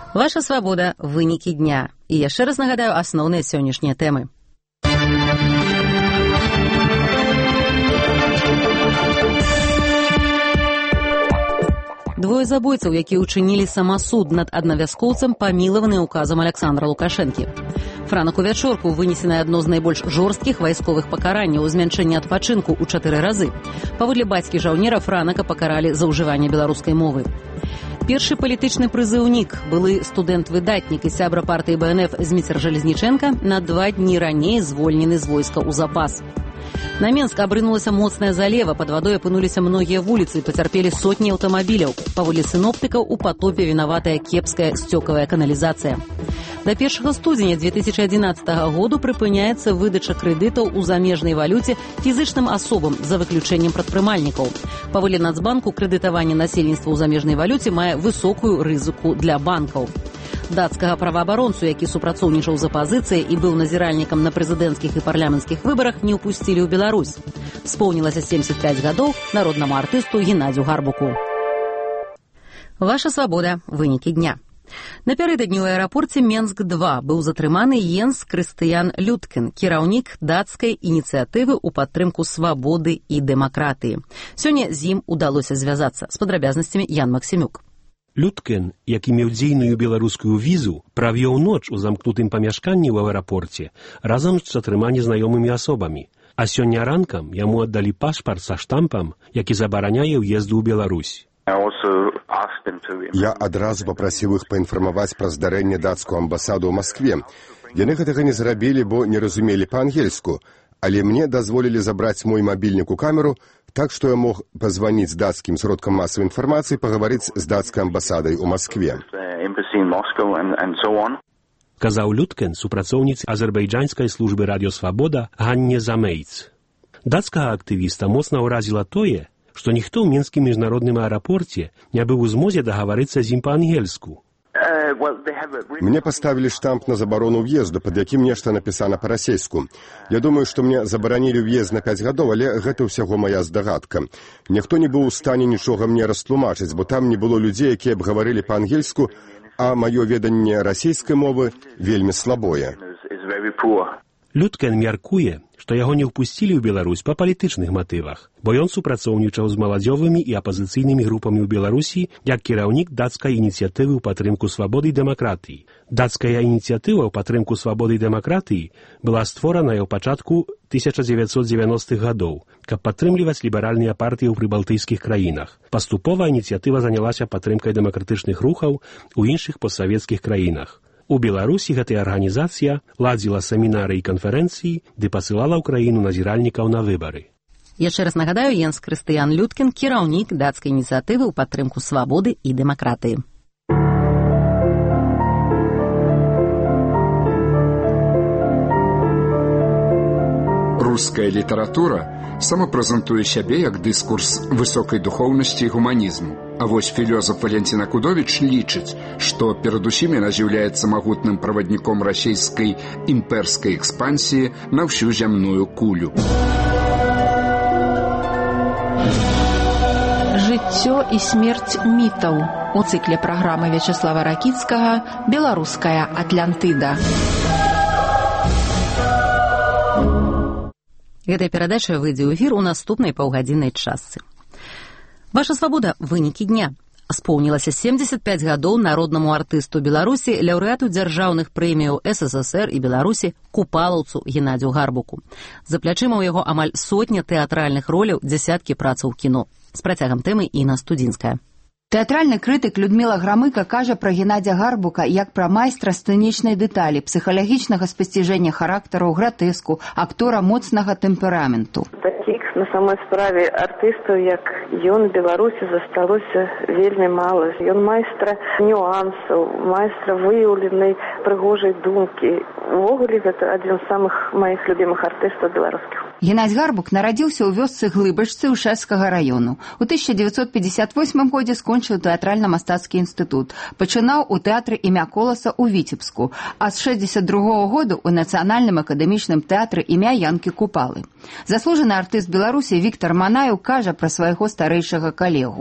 Ваша свабода, вынікі дня. І яшчэ раз нагадаю асноўныя сённяшнія тэмы. Двое забойцаў, якія ўчынілі самасуд над аднавяскоўцам, памілаваны указам Александра Лукашэнкі. Франаку вячорку вынесена адно з найбольш жорсткіх вайсковых пакаранняў, змяншэнне адпачынку ў 4 разы. Паводле бацькі жаўнера Франака пакаралі за ўжыванне беларускай мовы. Першы палітычны прызыўнік, былы студэнт-выдатнік і сябра партыі БНФ Зміцер Жалезніченка, на 2 дні раней звольнены з войска ў запас. На Менск абрынулася моцная залева, пад вадой апынуліся многія вуліцы, пацярпелі сотні аўтамабіляў. Паводле сіноптыкаў, у патопе вінаватая кепская сцёкавая каналізацыя. До 1 студзеня 2011 году прыпыняецца выдача крэдытаў у замежнай валюце фізычным асобам, за выключэннем прадпрымальнікаў. Паводле Нацбанку, крэдытаванне насельніцтва ў замежнай валюце мае высокую рызыку для банкаў. Дацкага праваабаронцу, які супрацоўнічаў з апазіцыяй і быў назіральнікам на прэзідэнцкіх і парламенцкіх выбарах, не ўпусцілі ў Беларусь. Споўнілася 75 гадоў народнаму артысту Геннадзю Гарбуку. Ваша свабода, вынікі дня. Напярэдадні ў аэрапорце Менск-2 быў затрыманы Йенс Крыстыян Людкен, кіраўнік дацкай ініцыятывы ў падтрымку свабоды і дэмакратыі. Сёння з ім удалося звязацца. З падрабязнасцямі Ян Максімюк. Людкен, які меў дзейную беларускую візу, правёў ноч у замкнутым памяшканні ў аэрапорце разам з 4 незнаёмымі асобамі. А сёння ранкам яму аддалі пашпарт са штампам, які забараняе ўезду ў Беларусь. Я адразу папрасіў іх паінфармаваць пра здарэнне дацкую амбасаду ў Маскве. Яны гэтага не зрабілі, бо не разумелі па-ангельску, але мне дазволілі забраць мой мабільнік у камеру, так што я мог пазваніць дацкім сродкам масавай інфармацыі, пагаварыць з дацкай амбасадай у Маскве. Казаў Людкен супрацоўніцы азербайджанскай службы радыёсвабода Ганне Замейц. Дацкага актывіста моцна ўразіла тое, што ніхто ў мінскім міжнародным аэрапорце не быў у змозе дагаварыцца з ім па-ангельску. Мне паставілі штамп на забарону ўезду, пад якім нешта напісана па-расейску. Я думаю, што мне забаранілі ўезд на 5 гадоў, але гэта ўсяго мая здагадка. Ніхто не быў у стане нічога мне растлумачыць, бо там не было людзей, якія б гаварылі па-ангельску, а маё веданне расейскай мовы вельмі слабое. Людкен мяркуе, што яго не ўпусцілі ў Беларусь па палітычных матывах, бо ён супрацоўнічаў з маладзёвымі і апазіцыйнымі групамі ў Беларусі як кіраўнік дацкай ініцыятывы ў падтрымку свабоды і дэмакратыі. Дацкая ініцыятыва ў падтрымку свабоды і дэмакратыі была створаная ў пачатку 1990-х гадоў, каб падтрымліваць ліберальныя партыі ў прыбалтыйскіх краінах. Паступова ініцыятыва занялася падтрымкай дэмакратычных рухаў у іншых постсавецкіх краінах. У Беларусі гэтая арганізацыя ладзіла семінары і канферэнцыі, ды пасылала ў краіну назіральнікаў на выбары. Яшчэ раз нагадаю, Йенс Крыстыян Людкен, кіраўнік дацкай ініцыятывы ў падтрымку свабоды і дэмакратыі. Руская літаратура самапрэзентуе сябе як дыскурс высокай духоўнасці і гуманізму. А вось філёзаф Валентин Акудовіч лічыць, што перадусім яна з'яўляецца магутным правадніком расійскай імперскай экспансіі на ўсю зямную кулю. Жыццё і смерць мітаў у цыкле праграмы Вячеслава Ракіцкага «Беларуская Атлантыда». Гэтая перадача выйдзе ў эфір у наступнай паўгадзіннай частцы. Ваша свабода, вынікі дня. Споўнілася 75 гадоў народнаму артысту Беларусі, лаўрэату дзяржаўных прэміяў СССР і Беларусі, купалаўцу Геннадзю Гарбуку. За плячыма ў яго амаль сотня тэатральных роляў, дзясяткі працаў кіно. З працягам тэмы Інна Студзінская. Тэатральны крытык Людміла Грамыка кажа пра Геннадзя Гарбука як пра майстра сцэнічнай дэталі, псіхалагічнага спасціжэння характараў, гратэску, актора моцнага тэмпераменту. Такіх на самой справе артыстаў, як ён, Беларусі засталося вельмі мала. Ён майстра нюансаў, майстра выяўленай прыгожай думкі. Увогуле, гэта адзін з самых маіх любімых артыстаў беларускіх. Геннадзь Гарбук нарадзіўся ў вёсцы Глыбачцы Ушэцкага раёну. У 1958 годзе скончыў тэатральна-мастацкі інстытут. Пачынаў у тэатры імя Коласа ў Віцебску, а з 1962 году ў Нацыянальным акадэмічным тэатры імя Янкі Купалы. Заслужаны артыст Беларусі Віктар Манаеў кажа пра свайго старэйшага калегу.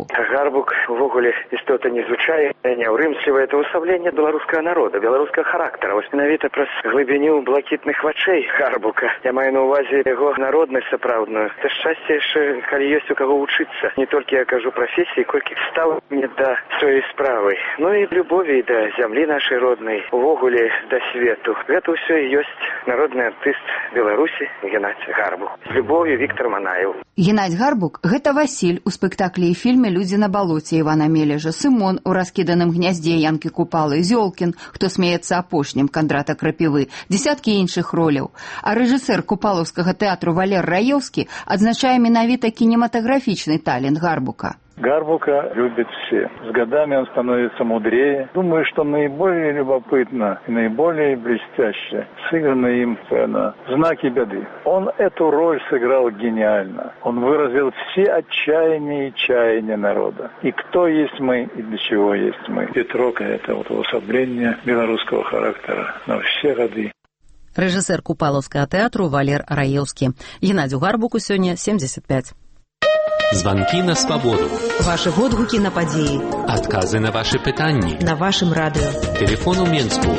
Гарбук увогуле істота незвычайная, няўрымслівая. Это ўсаўленне беларускага народа, беларускага характара. Вось менавіта праз глыбіню блакітных вачэй Гарбука. Я маю на увазе яго народнасць сапраўдную. Это шчасце яшчэ, калі ёсць у каго вучыцца. Не толькі я кажу прафесіі, колькі стаўленне да сваёй справы. Ну і любові да зямлі нашай роднай, увогуле да свету. Гэта ўсё і ёсць народны артыст Беларусі Геннадзь Гарбук. З любов'ю, Віктор Манаеў. Геннадзь Гарбук – гэта Васіль у спектаклі і фільме «Людзі на балоце» Івана Мележа, Сымон у раскіданым гняздзе Янкі Купалы, Зёлкін, хто смеецца апошнім Кандрата Крапівы, дзесяткі іншых роляў. А рэжысэр купалаўскага тэатру Валер Раёўскі адзначае менавіта кінематаграфічны талент Гарбука. Гарбука любят все. С годами он становится мудрее. Думаю, что наиболее любопытно и наиболее блестяще сыграно им «Знаки беды». Он эту роль сыграл гениально. Он выразил все отчаяния и чаяния народа. И кто есть мы, и для чего есть мы. Петрока – это уособление белорусского характера на все годы. Рэжысэр купалаўскага тэатру Валер Раёўскі. Геннадзю Гарбуку сёння 75. Звонки на свободу. Ваши водгуки на падзеі. Отказы на ваши пытанні. На вашем радио. Телефон у Менску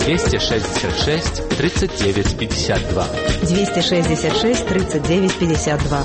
266 39 52. 266 39 52.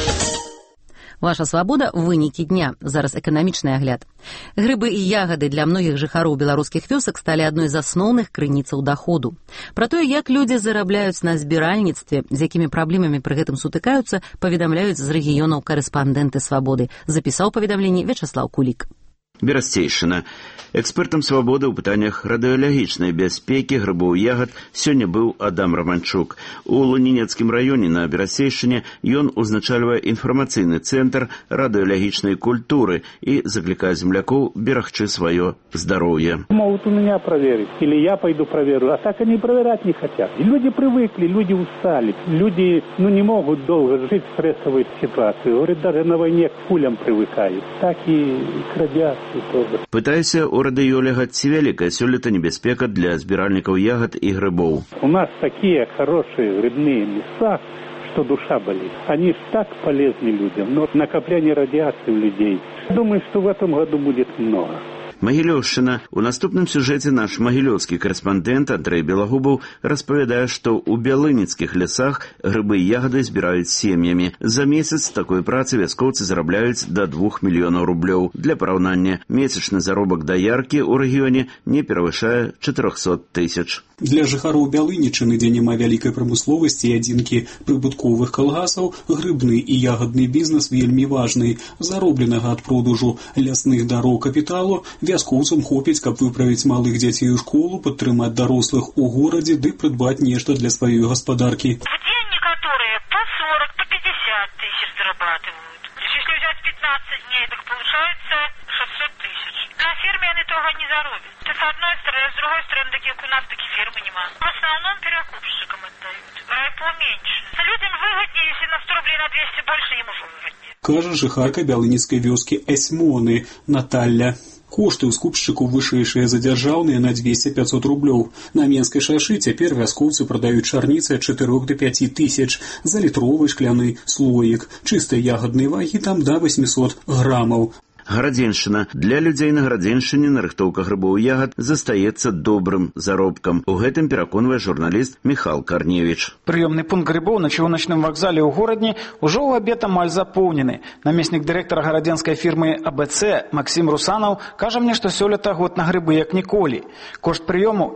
Ваша свабода – вынікі дня. Зараз эканамічны агляд. Грыбы і ягады для многіх жыхароў беларускіх вёсак сталі адной з асноўных крыніцаў даходу. Пра тое, як людзі зарабляюць на збіральніцтве, з якімі праблемамі пры гэтым сутыкаюцца, паведамляюць з рэгіёнаў карэспандэнты «Свабоды». Запісаў паведамленне Вячаслаў Кулік. Берасцейшчына. Экспертам «Свабоды» ў пытаннях радыёлагічнай бяспекі грыбоў і ягад сёння быў Адам Романчук. У Лунінецкім раёне на Берасцейшчыне ён узначальвае інфармацыйны цэнтр радыёлагічнай культуры і заклікае землякоў берагчы сваё здароўе. Могут у меня проверить, или я пойду проверю, а так они проверять не хотят. И люди привыкли, люди устали, люди не могут долго жить в стрессовой ситуации. Говорят, даже на войне к пулям привыкают. Так и к радиации. Пытайся у радыёлага, ці вялікая сёлета небяспека для збіральнікаў ягад і грыбоў. У нас такие хорошие грибные места, что душа болит. Они так полезны людям, но накопление радиации у людей, думаю, что в этом году будет много. Магілёўшчына. У наступным сюжэце наш магілёўскі карэспандэнт Андрэй Белагубаў распавядае, што ў бялыніцкіх лясах грыбы і ягады збіраюць сем'ямі. За месяц такой працы вяскоўцы зарабляюць да 2 мільёнаў рублёў. Для параўнання, месячны заробак даяркі ў рэгіёне не перавышае 400 тысяч. Для жыхароў Бялынічыны, дзе няма вялікай прамысловасці і адзінкі прыбытковых калгасаў, грыбны і ягадны бізнес вельмі важны. Заробленага ад продажу лясных дароў капіталу вяскоўцам хопіць, каб выправіць малых дзяцей у школу, падтрымаць дарослых у горадзе ды прыдбаць нешта для сваёй гаспадаркі. В день некоторые по 40, по 50 тысяч зарабатывают. Если взять 15 дней, так получается 600 тысяч. На ферме они того не заробят. Это с одной стороны, с другой стороны, таких у нас такие фермы нема. В основном перекупщикам отдают. Райпо меньше. Людям выгоднее, если на 100 рублей на 200 больше, им уже выгоднее. Кажа жыхарка бялыніцкай вёскі Эсьмоны Наталля. Кошты ў скупшчыку вышэйшыя за дзяржаўныя на 200-500 рублёў. На Менскай шашы цяпер вяскоўцы прадаюць чарніцы ад 4 до 5 тысяч за літровы шкляны слоік. Чыстай ягаднай вагі там да 800 грамаў. Гарадзеншчына. Для людзей на Гарадзеншчыне нарыхтоўка грыбоў і ягад застаецца добрым заробкам. У гэтым пераконвае журналіст Міхал Карневіч. Прыёмны пункт грыбоў на чыгуначным вакзале ў горадні ўжо ў абед амаль запоўнены. Намеснік дырэктара гарадзенскай фірмы АБЦ Максім Русанаў кажа мне, што сёлета год на грыбы як ніколі. Кошт прыёму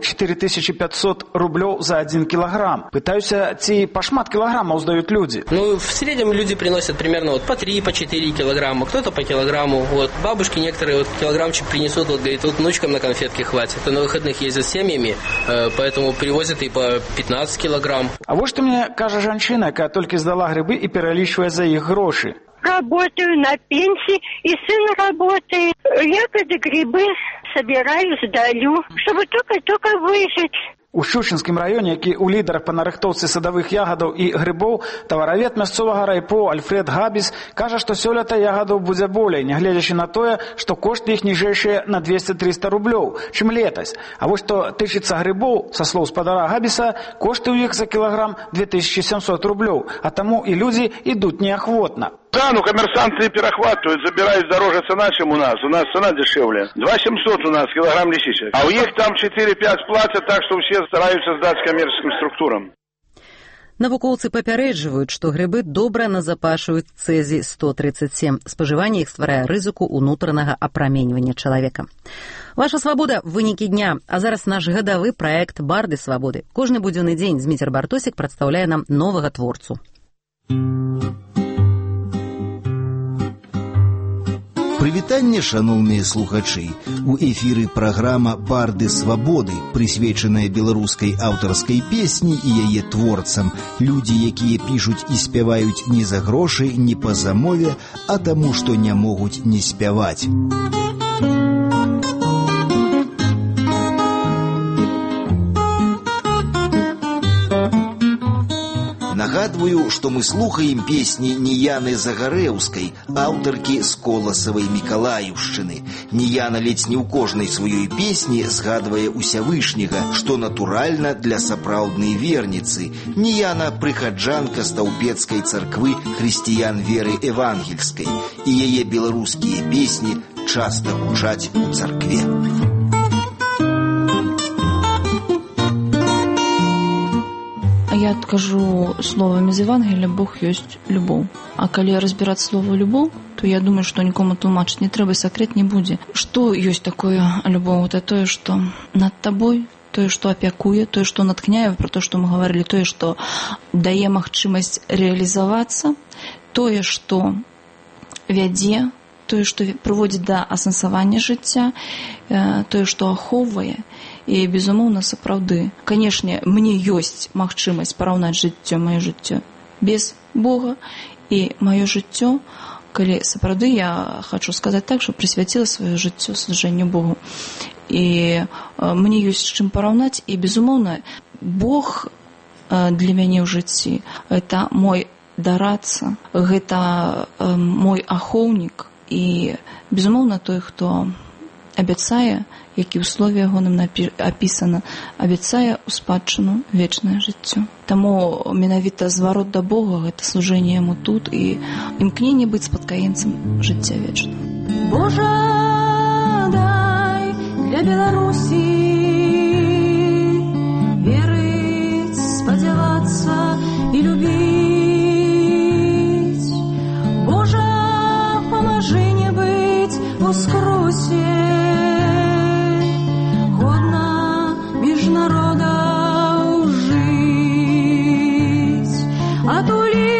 4500 рублёў за 1 килограмм. Пытаюся, ці пашмат килограммаў здаюць людзі. В среднем люди приносят примерно по 3, по 4 килограмма, кто-то по килограмму. Бабушки некоторые килограммчик принесут, говорит, внучкам на конфетки хватит. И на выходных ездят с семьями, поэтому привозят и по 15 килограмм. А вот что мне кажа жанчына, якая толькі здала грибы и пералічвае за их грошы. Работаю на пенсии, и сын работает. Ягоды, грибы собираю, сдаю, чтобы только выжить. У Щучинскім раёне, які ў лідарах па нарыхтоўцы садавых ягадаў і грыбоў, таваравед мясцовага райпо Альфред Габіс кажа, што сёлета ягадаў будзе болей, нягледзячы на тое, што кошты іх ніжэйшыя на 200-300 рублёў, чым летась. А вось што тычыцца грыбоў, са слоў спадара Габіса, кошты ў іх за кілаграм 2700 рублёў, а таму і людзі ідуць неахвотна. Да, коммерсанты перехватывают, забирают дороже цена, чем у нас. У нас цена дешевле. 2700 у нас килограмм лисичек. А у них там 4-5 платят, так что все стараются сдать коммерческим структурам. Навукоўцы папярэджваюць, што грыбы добра назапашваюць цэзій-137. Спажыванне іх стварае рызыку ўнутранага апраменьвання чалавека. Ваша свабода – вынікі дня. А зараз наш гадавы праект «Барды свабоды». Кожны будзённы дзень Зміцер Бартосік прадстаўляе нам новага творцу. Прывітанне, шаноўныя слухачы. У эфіры праграма «Барды свабоды», прысвечаная беларускай аўтарскай песні і яе творцам. Людзі, якія пішуць і спяваюць не за грошы, не па замове, а таму, што не могуць не спяваць. Нагадваю, што мы слухаем песні Ніяны Загарэўскай, аўтаркі з Коласавай Мікалаіўшчыны. Ніяна ледзь не ў кожнай сваёй песні згадвае Усявышняга, што натуральна для сапраўднай верніцы. Ніяна – прыхаджанка Стаўпецкай царквы хрысціян веры евангельскай, і яе беларускія песні часта гучаць у царкве. Я адкажу словамі з Евангелия: Бог ёсць любоў. А калі разбіраць слово любоў, то я думаю, што нікому тлумачыць не трэба, сакрэт не будзе. Што ёсць такое любоў? Это тое, што над табой, тое, што апякуе, тое, што наткняе, про то, што мы гаварылі, тое, што дае магчымасць рэалізавацца, тое, што вядзе, тое, што прыводзіць да асэнсавання жыцця, тое, што ахоўвае. І, безумоўна, сапраўды, канешне, мне ёсць магчымасць параўнаць жыццё, маё жыццё без Бога і маё жыццё, калі сапраўды я хочу сказаць так, што прысвяціла сваё жыццё служэнню Богу. І мне ёсць з чым параўнаць, і, безумоўна, Бог для мяне ў жыцці – гэта мой дараца, гэта мой ахоўнік і, безумоўна, той, хто абяцае, які ў слове ягоным апісана, абяцае ў спадчыну вечнае жыццё. Таму менавіта зварот да Бога – гэта служэнне яму тут і імкненне быць спадкаемцам жыцця вечнага. Божа, дай для Беларусі верыць, спадзявацца і любіць. Божа, памажы не быць у скрусе, народа жить, атули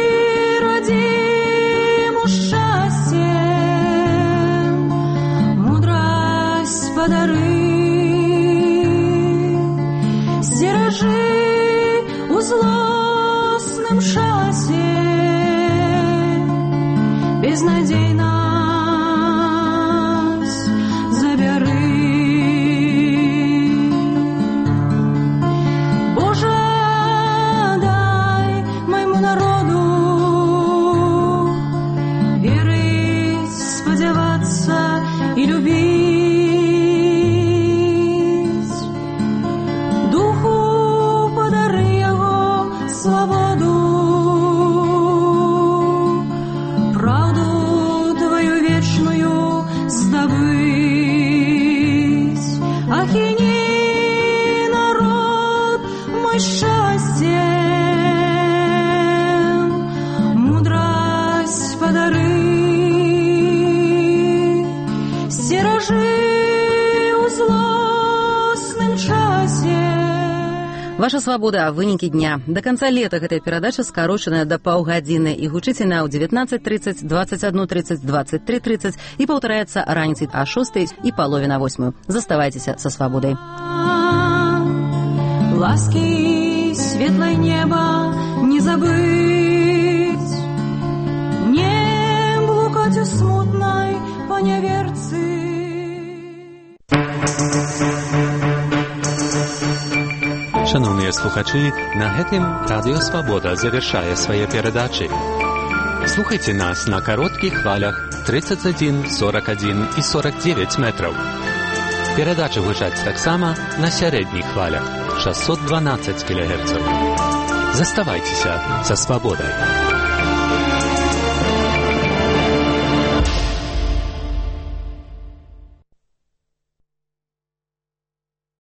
родиму счастье, мудрость подари, стережи у злостном шасе, безнадейно и любить. Духу подари его свободу, правду твою вечную сдобыть. Охини, народ мой, счастье, мудрость подари. Ваша свабода, вынікі дня. До конца лета гэтая перадача скарочаная да паўгадзіны і гучыць на ў 19:30, 21:30, 23:30 і паўтараецца раніцай а 6 і палове на 8. Заставайцеся са свабодай. Ласки светлое небо не забыть, не блукать у смутной поняверцы. Шановні слухачі, на гэтым Радіо Свабода завершае свае перадачы. Слухайте нас на кароткіх хвалях 31, 41 і 49 метраў. Перадачы гучаць таксама на сярэдніх хвалях 612 кГц. Заставайцеся са свабодай.